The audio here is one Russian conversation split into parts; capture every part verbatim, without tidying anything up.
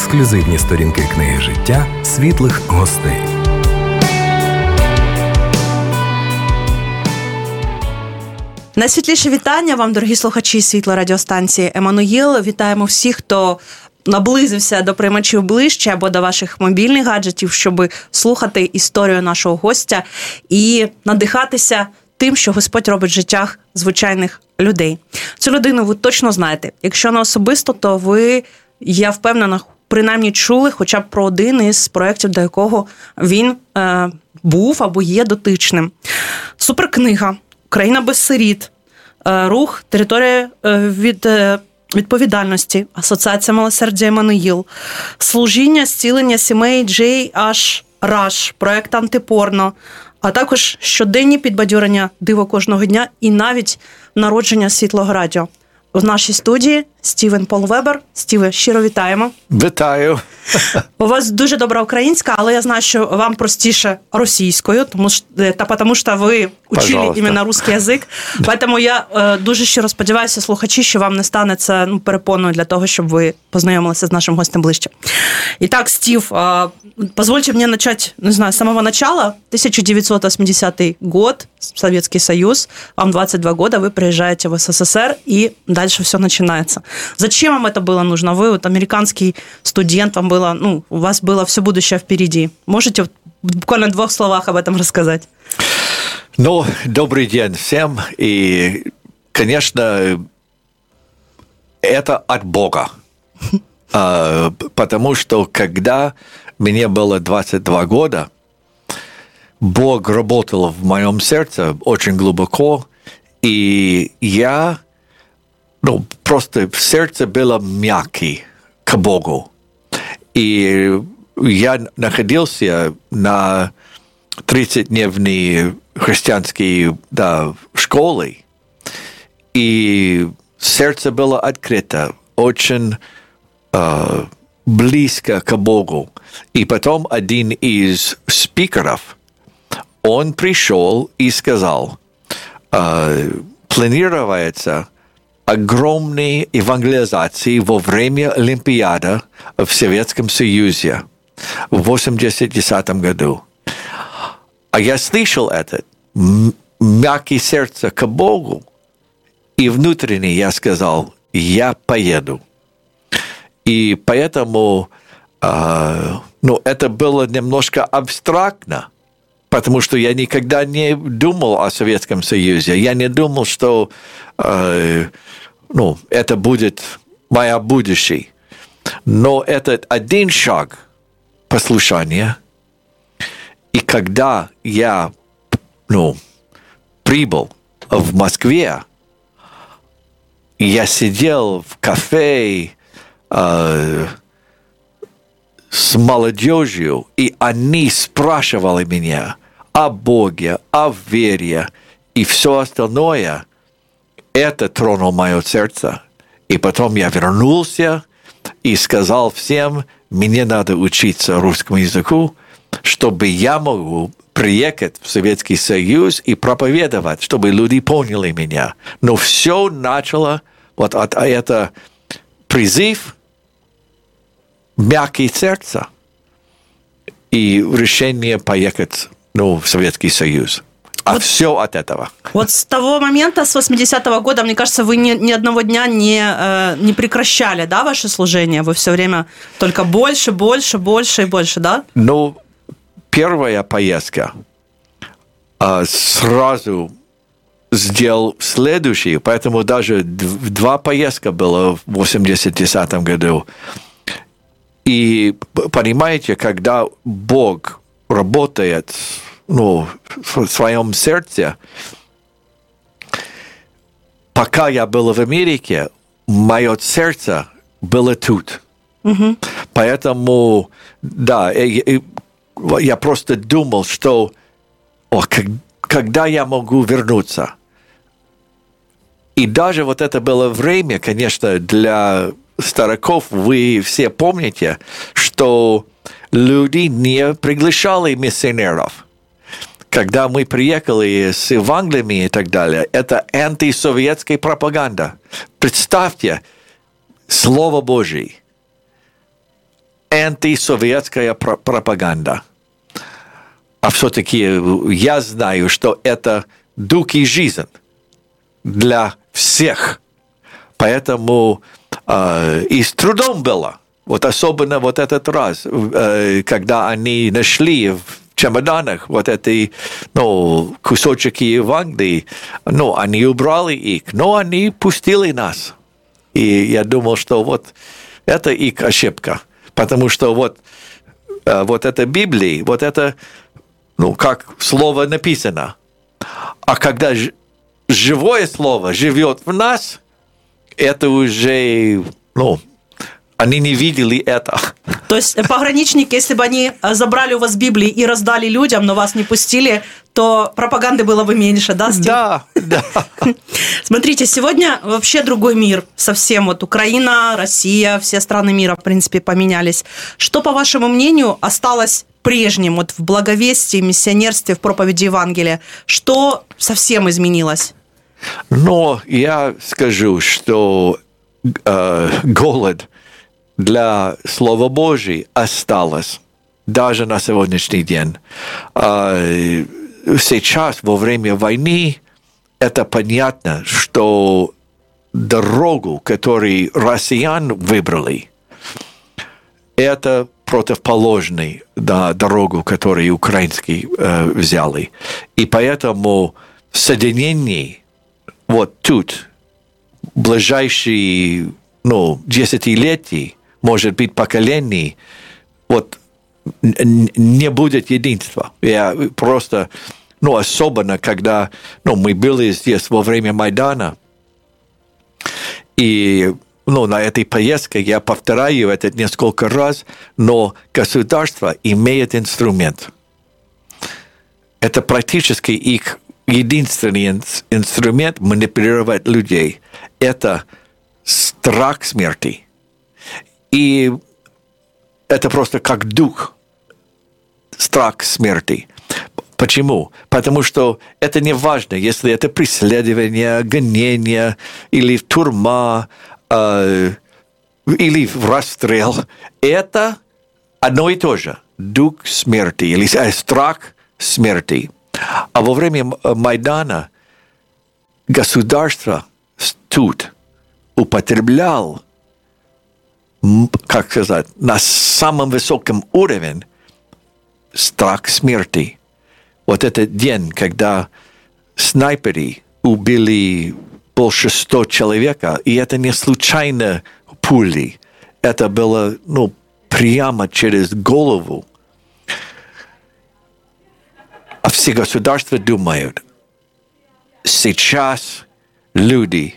ексклюзивні сторінки книги життя світлих гостей. Найсвітліше вітання вам, дорогі слухачі світлорадіостанції «Еммануїл». Вітаємо всіх, хто наблизився до приймачів ближче або до ваших мобільних гаджетів, щоб слухати історію нашого гостя і надихатися тим, що Господь робить в життях звичайних людей. Цю людину ви точно знаєте. Якщо не особисто, то ви, я впевнена, принаймні чули хоча б про один із проєктів, до якого він е, був або є дотичним. Суперкнига «Україна без сиріт», е, рух «Територія е, від е, відповідальності», Асоціація милосердя «Еммануїл», служіння зцілення сімей Джей Аш Раш, проєкт «Антипорно», а також щоденні підбадьорення «Диво кожного дня» і навіть народження Світлого радіо. В нашій студії Стівен Пол Вебер. Стіве, щиро вітаємо. Вітаю. У вас дуже добра українська, але я знаю, що вам простіше російською, тому що, та потому що ви учили іменно русский язик. Поэтому я е, дуже щиро сподіваюся, слухачі, що вам не стане це ну, перепоною для того, щоб ви познайомилися з нашим гостем ближче. Итак, Стив, э, позвольте мне начать, не знаю, с самого начала. тысяча девятьсот восьмидесятый год, Советский Союз, вам двадцать два года, вы приезжаете в СССР, и дальше все начинается. Зачем вам это было нужно? Вы вот американский студент, вам было, ну, у вас было все будущее впереди. Можете буквально в двух словах об этом рассказать? Ну, добрый день всем. И, конечно, это от Бога. Потому что, когда мне было двадцать два года, Бог работал в моем сердце очень глубоко, и я, ну, просто в сердце было мягкий к Богу. И я находился на тридцатидневной христианской, да, школе, и сердце было открыто, очень э, близко к Богу. И потом один из спикеров, он пришел и сказал, э, планируется огромные евангелизации во время Олимпиады в Советском Союзе в восемьдесят десятом году. А я слышал это, мягкое сердце к Богу, и внутренне я сказал, я поеду. И поэтому, э, ну, это было немножко абстрактно, потому что я никогда не думал о Советском Союзе. Я не думал, что э, ну, это будет мое будущее. Но это один шаг послушания. И когда я, ну, прибыл в Москве, я сидел в кафе э, с молодежью, и они спрашивали меня о Боге, о вере и все остальное. Это тронуло мое сердце. И потом я вернулся и сказал всем, мне надо учиться русскому языку, чтобы я мог приехать в Советский Союз и проповедовать, чтобы люди поняли меня. Но все начало вот от этого призыв, мягкое сердце и решение поехать, ну, в Советский Союз. А вот, все от этого. Вот с того момента, с восьмидесятого года, мне кажется, вы ни, ни одного дня не, э, не прекращали, да, ваше служение? Вы все время только больше, больше, больше и больше, да? Ну, первая поездка э, сразу сделал следующий, поэтому даже два поездка было в восемьдесят десятом году. И понимаете, когда Бог работает, ну, в своем сердце, пока я был в Америке, мое сердце было тут. Mm-hmm. Поэтому, да, я, я просто думал, что о, как, когда я могу вернуться. И даже вот это было время, конечно, для стариков, вы все помните, что люди не приглашали миссионеров. Когда мы приехали с Евангелиями и так далее, это антисоветская пропаганда. Представьте, Слово Божие. антисоветская пропаганда. А все-таки я знаю, что это дух и жизнь для всех. Поэтому э, и с трудом было. Вот особенно вот этот раз, э, когда они нашли в чемоданах вот эти, ну, кусочки Евангелия, ну, они убрали их, но они пустили нас. И я думал, что вот это их ошибка. Потому что вот, э, вот эта Библия, вот это, ну, как слово написано. А когда ж, живое слово живет в нас, это уже, ну, они не видели это. То есть пограничники, если бы они забрали у вас Библии и раздали людям, но вас не пустили, то пропаганды было бы меньше, да, Стив? Да, да. Смотрите, сегодня вообще другой мир совсем. Вот Украина, Россия, все страны мира, в принципе, поменялись. Что, по вашему мнению, осталось прежним вот в благовестии, миссионерстве, в проповеди Евангелия? Что совсем изменилось? Но я скажу, что э, голод для Слова Божьего осталось даже на сегодняшний день. Э, сейчас, во время войны, это понятно, что дорогу, которую россиян выбрали, это противоположная, да, дорогу, которую украинские э, взяли. И поэтому соединение вот тут, ближайшие, ну, десятилетия, может быть, поколений, вот не будет единства. Я просто, ну, особенно, когда, ну, мы были здесь во время Майдана, и, ну, на этой поездке я повторяю это несколько раз, но государство имеет инструмент. Это практически их единственный инструмент манипулировать людей – это страх смерти. И это просто как дух, страх смерти. Почему? Потому что это не важно, если это преследование, гонение, или тюрьма, э, или расстрел. Это одно и то же. Дух смерти, или э, страх смерти. А во время Майдана государство тут употреблял, как сказать, на самом высоком уровне страх смерти. Вот этот день, когда снайперы убили больше ста человек, и это не случайно пули, это было, ну, прямо через голову. А все государства думают, сейчас люди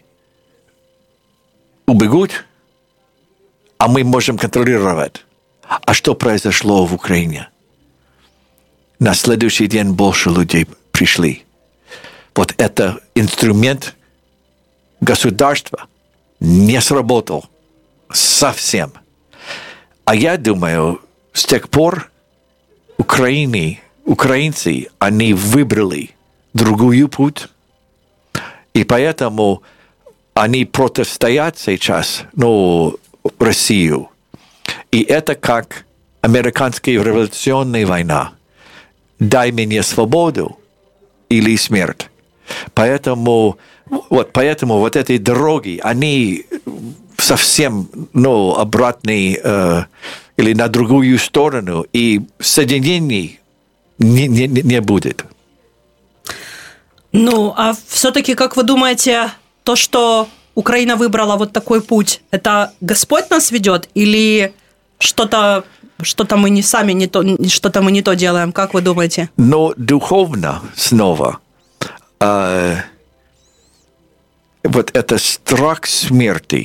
убегут, а мы можем контролировать. А что произошло в Украине? На следующий день больше людей пришли. Вот это инструмент государства не сработал совсем. А я думаю, с тех пор Украине Украинцы, они выбрали другую путь, и поэтому они противостоят сейчас, ну, Россию. И это как американская революционная война. Дай мне свободу или смерть. Поэтому вот, поэтому вот эти дороги, они совсем, ну, обратные э, или на другую сторону, и соединений Не, не, не будет. Ну, а все-таки, как вы думаете, то, что Украина выбрала вот такой путь, это Господь нас ведет или что-то, что-то мы не сами не то, что-то мы не то делаем? Как вы думаете? Но духовно снова э, вот это страх смерти.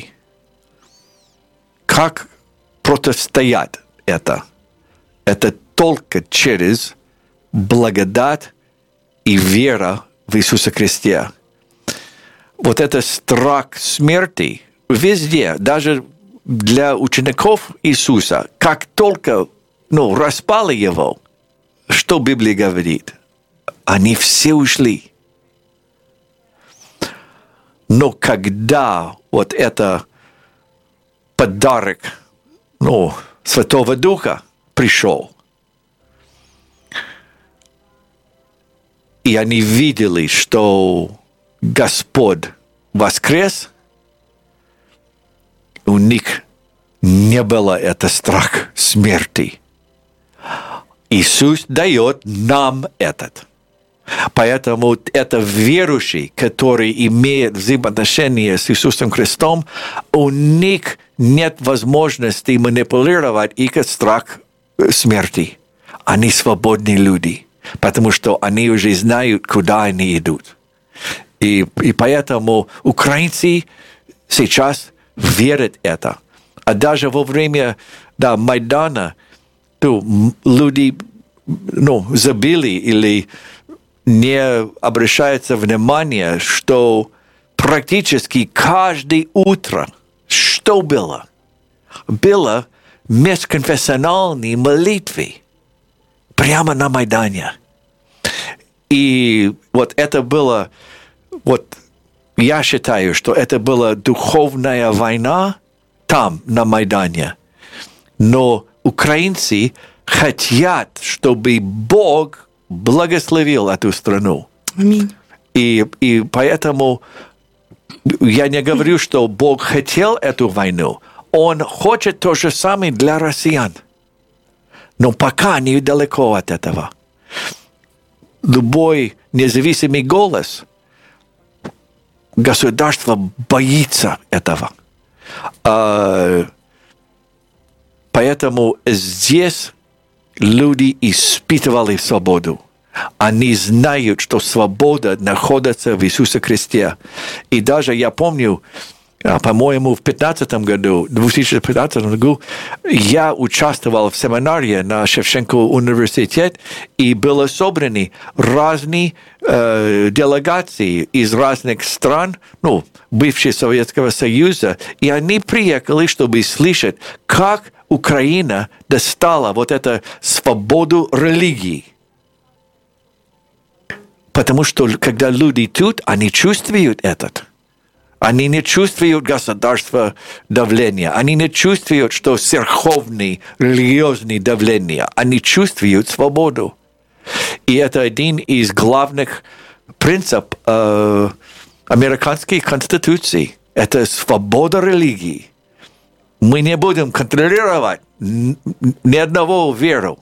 Как противостоять это? Это только через благодать и вера в Иисуса Христа. Вот это страх смерти везде, даже для учеников Иисуса, как только, ну, распали его, что Библия говорит? Они все ушли. Но когда вот это подарок, ну, Святого Духа пришел. И они видели, что Господь воскрес, у них не было это страх смерти. Иисус дает нам этот. Поэтому это верующий, который имеет взаимоотношения с Иисусом Христом, у них нет возможности манипулировать их страх смерти. Они свободные люди, потому что они уже знают, куда они идут. И, и поэтому украинцы сейчас верят в это. А даже во время да, Майдана ну, люди ну, забили или не обращается внимание, что практически каждое утро, что было? Было межконфессиональные молитвы прямо на Майдане. И вот это было, вот я считаю, что это была духовная война там, на Майдане. Но украинцы хотят, чтобы Бог благословил эту страну. Аминь. И, и поэтому я не говорю, что Бог хотел эту войну. Он хочет то же самое для россиян. Но пока недалеко от этого. Любой независимый голос, государство боится этого. Поэтому здесь люди испытывали свободу. Они знают, что свобода находится в Иисусе Христе. И даже я помню, по-моему, в пятнадцатом году, две тысячи пятнадцатом году, я участвовал в семинаре на Шевченко университете, и были собраны разные э, делегации из разных стран, ну, бывшего Советского Союза, и они приехали, чтобы слышать, как Украина достала вот эту свободу религии. Потому что, когда люди тут, они чувствуют это. Они не чувствуют государства давления. Они не чувствуют, что церковное, религиозное давление. Они чувствуют свободу. И это один из главных принципов э, американской конституции. Это свобода религии. Мы не будем контролировать ни одного веру.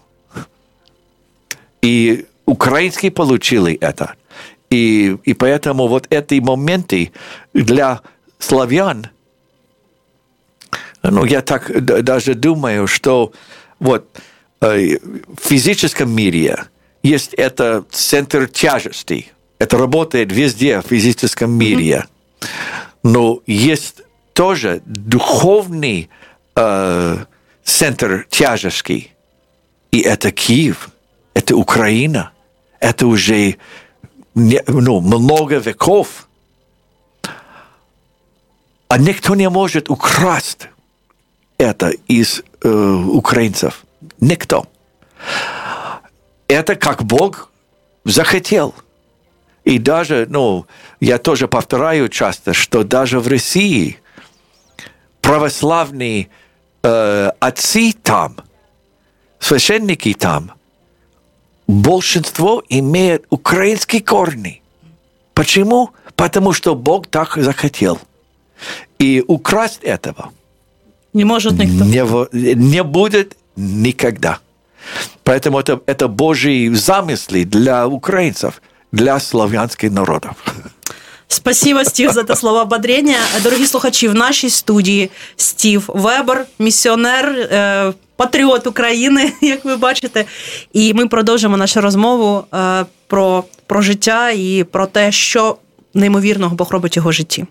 И украинские получили это. И, и поэтому вот эти моменты для славян, ну, я так даже думаю, что вот э, в физическом мире есть это центр тяжести. Это работает везде в физическом мире. Mm-hmm. Но есть тоже духовный э, центр тяжести. И это Киев, это Украина. Это уже не, ну, много веков. А никто не может украсть это из э, украинцев. Никто. Это как Бог захотел. И даже, ну, я тоже повторяю часто, что даже в России православные э, отцы там, священники там, большинство имеет украинские корни. Почему? Потому что Бог так захотел. И украсть этого не может никто. Не, не будет никогда. Поэтому это, это Божьи замыслы для украинцев, для славянских народов. Спасибо, Стів, за те слова ободрення. Дорогі слухачі, в нашій студії Стів Вебер, місіонер, патріот України, як ви бачите. І ми продовжимо нашу розмову про, про життя і про те, що неймовірного Бог робить в його житті.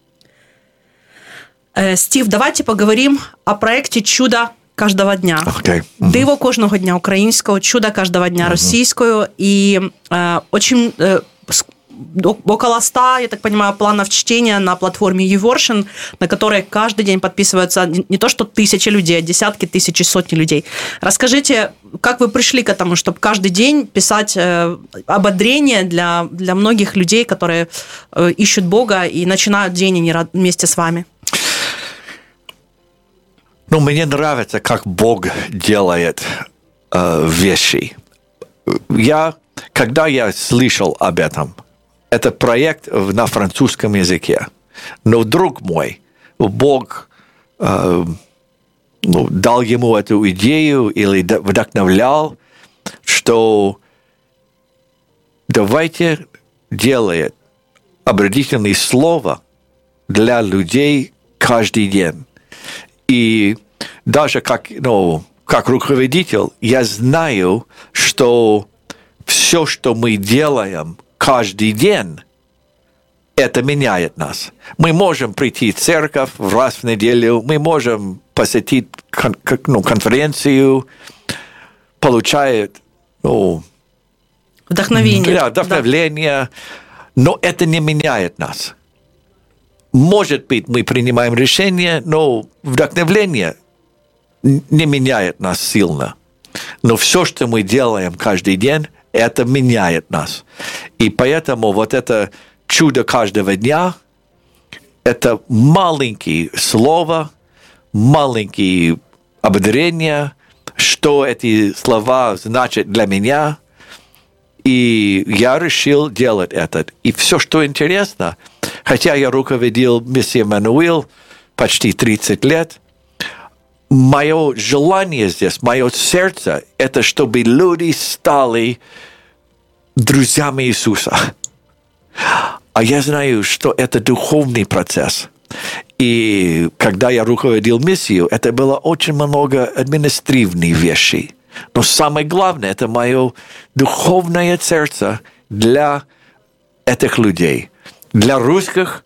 Стів, давайте поговорим о проекте «Чудо каждого дня». Okay. Mm-hmm. «Диво кожного дня» украинского, «Чудо каждого дня» mm-hmm. российскую. И э, очень... Э, около ста, я так понимаю, планов чтения на платформе YouVersion, на которой каждый день подписываются не то что тысячи людей, а десятки тысяч и сотни людей. Расскажите, как вы пришли к этому, чтобы каждый день писать ободрение для, для многих людей, которые ищут Бога и начинают день вместе с вами? Ну, мне нравится, как Бог делает э, вещи. Я, когда я слышал об этом, это проект на французском языке. Но, друг мой, Бог э, ну, дал ему эту идею или вдохновлял, что давайте делать обратительное слово для людей каждый день. И даже как, ну, как руководитель, я знаю, что все, что мы делаем каждый день, это меняет нас. Мы можем прийти в церковь раз в неделю, мы можем посетить кон- ну, конференцию, получает ну, вдохновение. Да, вдохновение, да. Но это не меняет нас. Может быть, мы принимаем решение, но вдохновение не меняет нас сильно. Но все, что мы делаем каждый день, это меняет нас. И поэтому вот это чудо каждого дня – это маленькие слова, маленькие ободрения, что эти слова значат для меня. И я решил делать это. И все, что интересно, хотя я руководил миссией Эммануил почти тридцать лет, мое желание здесь, мое сердце, это чтобы люди стали друзьями Иисуса. А я знаю, что это духовный процесс. И когда я руководил миссию, это было очень много административных вещей. Но самое главное, это мое духовное сердце для этих людей, для русских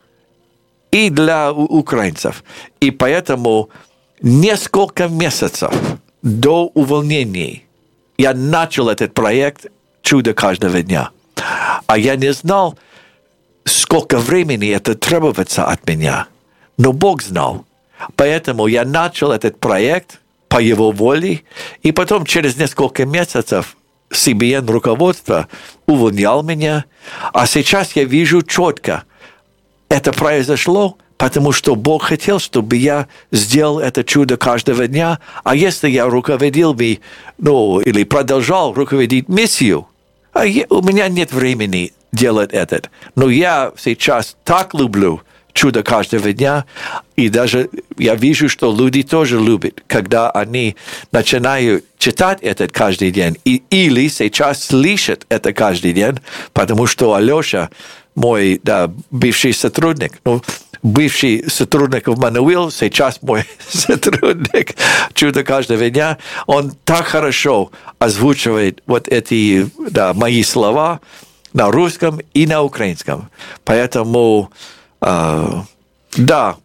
и для украинцев. И поэтому несколько месяцев до увольнения я начал этот проект «Чудо каждого дня». А я не знал, сколько времени это требуется от меня. Но Бог знал. Поэтому я начал этот проект по Его воле, и потом через несколько месяцев си би эн руководство увольнял меня, а сейчас я вижу четко, это произошло, потому что Бог хотел, чтобы я сделал это чудо каждого дня, а если я руководил бы, ну, или продолжал руководить миссию, а я, у меня нет времени делать это. Но я сейчас так люблю чудо каждого дня, и даже я вижу, что люди тоже любят, когда они начинают читать это каждый день, и, или сейчас слышат это каждый день, потому что Алеша, мой да, бывший сотрудник, ну, бывший сотрудник в Эммануил, сейчас мой сотрудник чудо каждого дня, он так хорошо озвучивает вот эти да, мои слова на русском и на украинском. Поэтому Uh, да,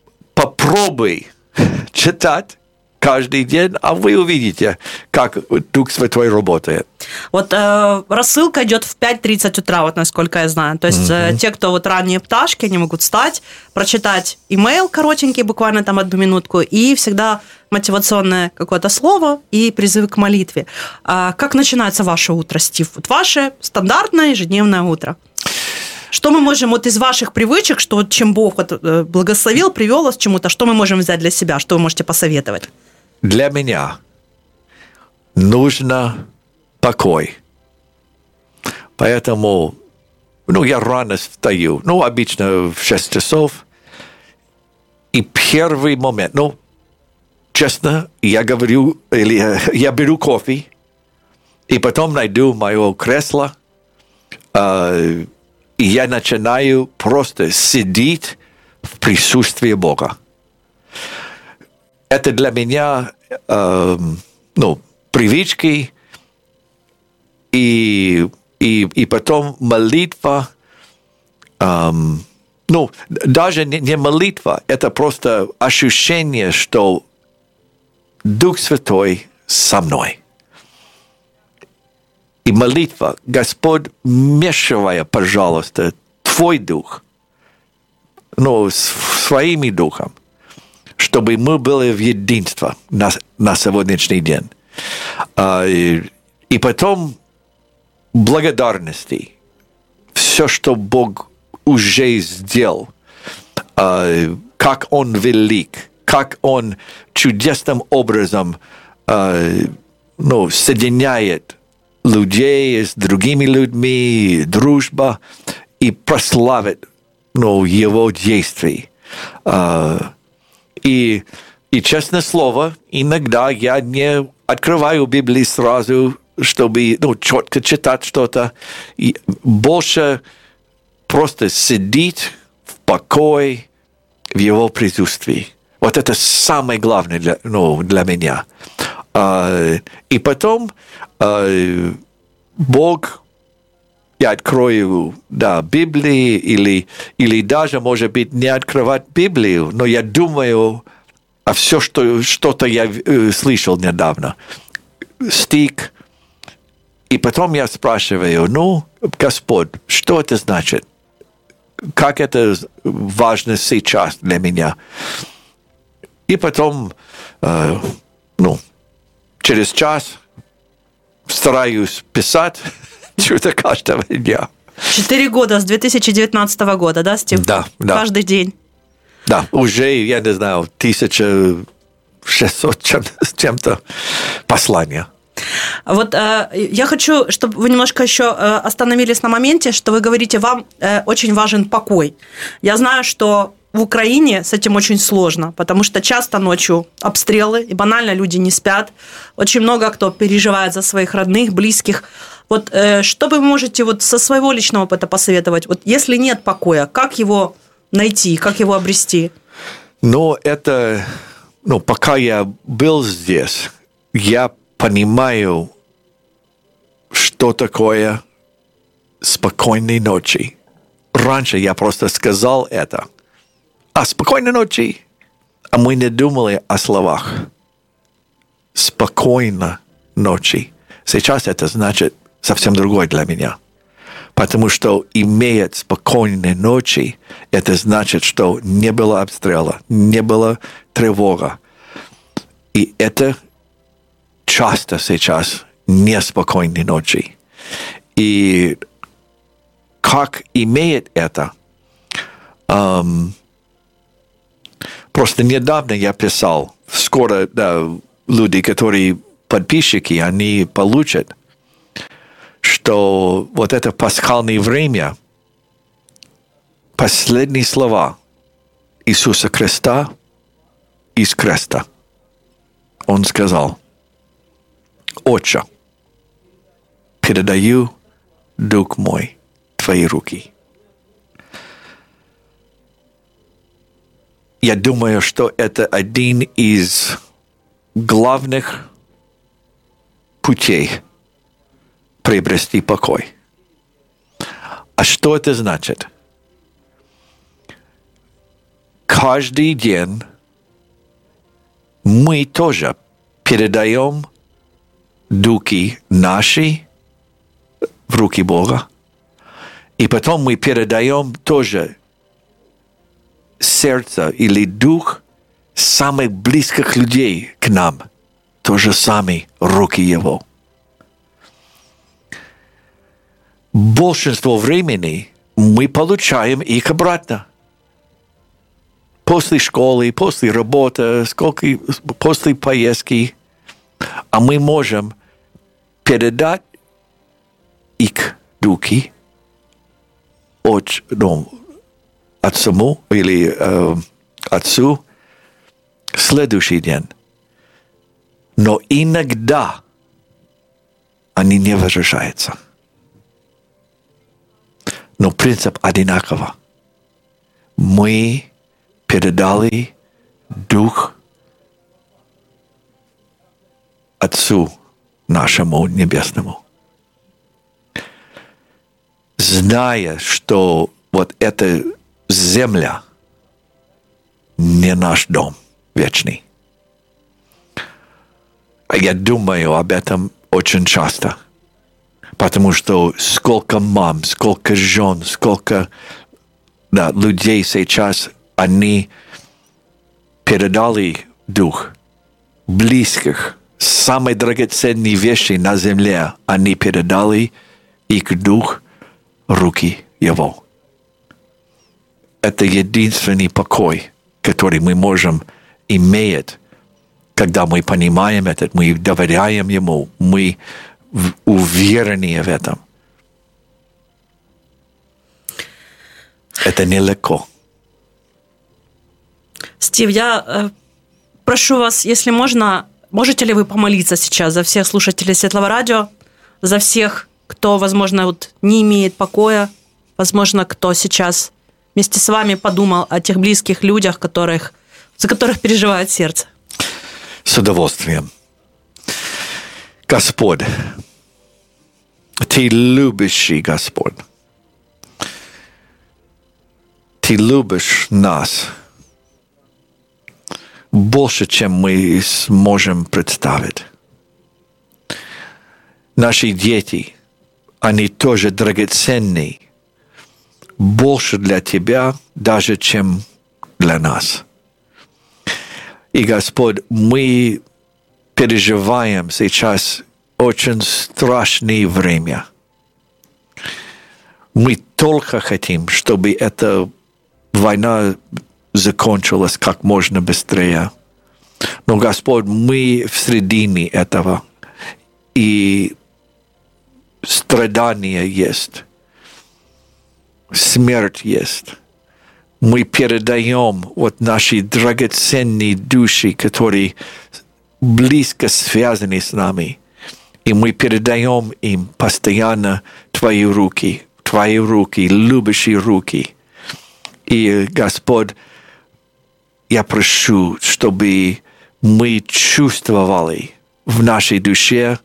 попробуй читать каждый день, а вы увидите, как Дух Святой работает. Вот э, рассылка идет в пять тридцать утра, вот насколько я знаю. То есть mm-hmm. э, те, кто вот ранние пташки, они могут встать, прочитать имейл коротенький, буквально там одну минутку, и всегда мотивационное какое-то слово и призыв к молитве. А как начинается ваше утро, Стив? Вот ваше стандартное ежедневное утро. Что мы можем вот из ваших привычек, что чем Бог вот благословил, привел вас к чему-то, что мы можем взять для себя, что вы можете посоветовать? Для меня нужно покой. Поэтому, ну, я рано встаю, ну, обычно в шесть часов. И первый момент, ну, честно, я говорю, или я беру кофе, и потом найду мое кресло, э, и я начинаю просто сидеть в присутствии Бога. Это для меня э, ну, привычки, и, и, и потом молитва. Э, ну, даже не, не молитва, это просто ощущение, что Дух Святой со мной. И молитва, Господь, вмешивай, пожалуйста, Твой Дух, ну, своим Духом, чтобы мы были в единстве на, на сегодняшний день. И, и потом благодарности. Все, что Бог уже сделал, как Он велик, как Он чудесным образом э, ну, соединяет людей с другими людьми, дружба, и прославит ну, Его действий. Э, и, и, честное слово, иногда я не открываю Библию сразу, чтобы ну, четко читать что-то, и больше просто сидеть в покое в Его присутствии. Вот это самое главное для, ну, для меня. А, и потом а, Бог, я открою да, Библию, или, или даже, может быть, не открывать Библию, но я думаю о все, что, что-то я э, слышал недавно. Стих. И потом я спрашиваю, ну, Господь, что это значит? Как это важно сейчас для меня? И потом, э, ну, через час стараюсь писать что-то каждого дня. Четыре года с две тысячи девятнадцатого года, да, Стив? Да, да. Каждый день. Да, уже, я не знаю, тысяча шестьсот чем- чем-то послания. Вот э, я хочу, чтобы вы немножко еще э, остановились на моменте, что вы говорите, вам э, очень важен покой. Я знаю, что в Украине с этим очень сложно, потому что часто ночью обстрелы, и банально люди не спят. Очень много кто переживает за своих родных, близких. Вот э, что вы можете вот со своего личного опыта посоветовать? Вот если нет покоя, как его найти, как его обрести? Ну, это... Ну, пока я был здесь, я понимаю, что такое спокойной ночи. Раньше я просто сказал это. А спокойной ночи. А мы не думали о словах. Спокойно ночи. Сейчас это значит совсем другое для меня. Потому что иметь спокойные ночи, это значит, что не было обстрела, не было тревога. И это часто сейчас неспокойные ночи. И как иметь это? Эм, просто недавно я писал, скоро да, люди, которые подписчики, они получат, что вот это пасхальное время, последние слова Иисуса Христа из креста. Он сказал: «Отче, передаю дух мой в твои руки». Я думаю, что это один из главных путей приобрести покой. А что это значит? Каждый день мы тоже передаем духи наши в руки Бога, и потом мы передаем тоже сердце или дух самых близких людей к нам, тоже сами руки Его. Большинство времени мы получаем их обратно. После школы, после работы, сколько, после поездки. А мы можем передать их духи от, ну, отцу или э, отцу в следующий день. Но иногда они не возвращаются. Но принцип одинаковый. Мы передали дух Отцу нашему Небесному, зная, что вот эта земля не наш дом вечный. Я думаю об этом очень часто. Потому что сколько мам, сколько жен, сколько да, людей сейчас, они передали дух близких, самые драгоценные вещи на земле, они передали их дух руки Его. Это единственный покой, который мы можем имеет, когда мы понимаем это, мы доверяем Ему, мы уверены в этом. Это нелегко. Стив, я э, прошу вас, если можно, можете ли вы помолиться сейчас за всех слушателей Светлого Радио, за всех, кто, возможно, вот не имеет покоя, возможно, кто сейчас вместе с вами подумал о тех близких людях, которых, за которых переживает сердце? С удовольствием. Господь, Ты любящий Господь. Ты любишь нас больше, чем мы сможем представить. Наши дети, они тоже драгоценны, больше для Тебя, даже чем для нас. И, Господь, мы переживаем сейчас очень страшное время. Мы только хотим, чтобы эта война закончилась как можно быстрее. Но, Господь, мы в середине этого, и страдания есть, смерть есть. Мы передаем вот наши драгоценные души, которые близко связаны с нами, и мы передаем им постоянно Твои руки, Твои руки, любящие руки. И, Господь, я прошу, чтобы мы чувствовали в нашей душе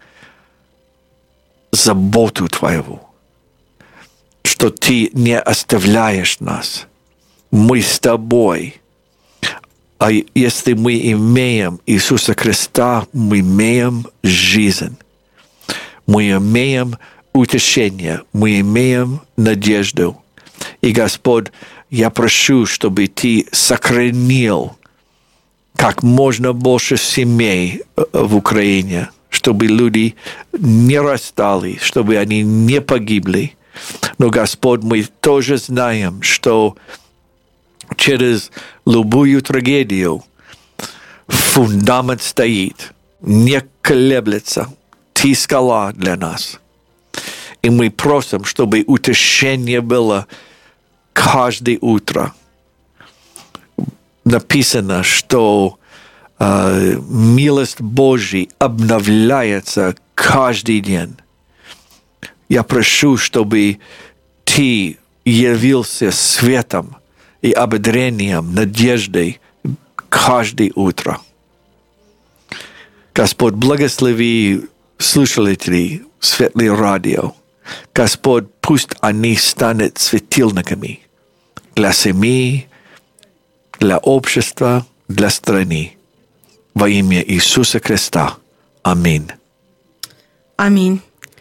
заботу Твоего, что Ты не оставляешь нас. Мы с Тобой. А если мы имеем Иисуса Христа, мы имеем жизнь. Мы имеем утешение, мы имеем надежду. И, Господь, я прошу, чтобы Ты сохранил как можно больше семей в Украине, чтобы люди не расстались, чтобы они не погибли. Но, Господь, мы тоже знаем, что через любую трагедию фундамент стоит, не колеблется. Ты скала для нас. И мы просим, чтобы утешение было каждое утро. Написано, что э, милость Божья обновляется каждый день. Я прошу, чтобы Ты явился светом и ободрением, надеждой каждое утро. Господь, благослови слушателей Светлое Радио. Господь, пусть они станут светильниками для семьи, для общества, для страны. Во имя Иисуса Христа. Аминь. Аминь.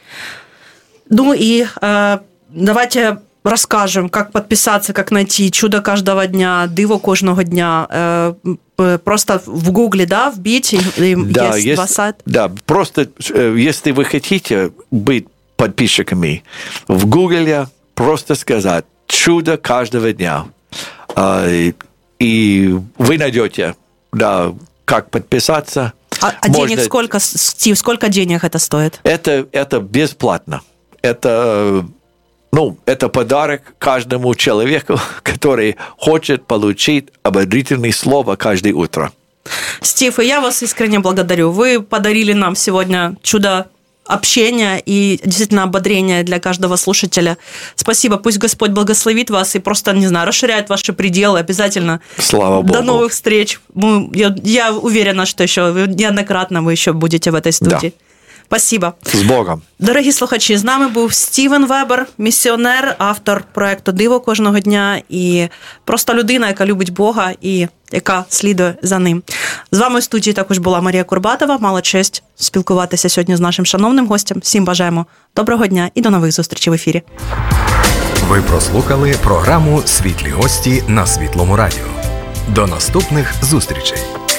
Ну и э, давайте расскажем, как подписаться, как найти «Чудо каждого дня», «Диво кожного дня». Э, просто в Гугле, да, вбить, и да, есть есть два сайта. Да, просто если вы хотите быть подписчиками, в Гугле просто сказать «Чудо каждого дня». Э, и вы найдете, да, как подписаться. А, а Можно... денег сколько, Стив, сколько денег это стоит? Это, это бесплатно. Это, ну, это подарок каждому человеку, который хочет получить ободрительное слово каждое утро. Стив, и я вас искренне благодарю. Вы подарили нам сегодня чудо общения и действительно ободрения для каждого слушателя. Спасибо. Пусть Господь благословит вас и просто, не знаю, расширяет ваши пределы. Обязательно. Слава Богу. До новых встреч. Мы, я, я уверена, что еще неоднократно ви ще будете в этой студии. Да. Спасибо. З Богом. Дорогі слухачі, з нами був Стівен Вебер, місіонер, автор проєкту «Диво кожного дня» і просто людина, яка любить Бога і яка слідує за ним. З вами в студії також була Марія Курбатова. Мала честь спілкуватися сьогодні з нашим шановним гостем. Всім бажаємо доброго дня і до нових зустрічей в ефірі. Ви прослухали програму «Світлі гості» на Світлому радіо. До наступних зустрічей.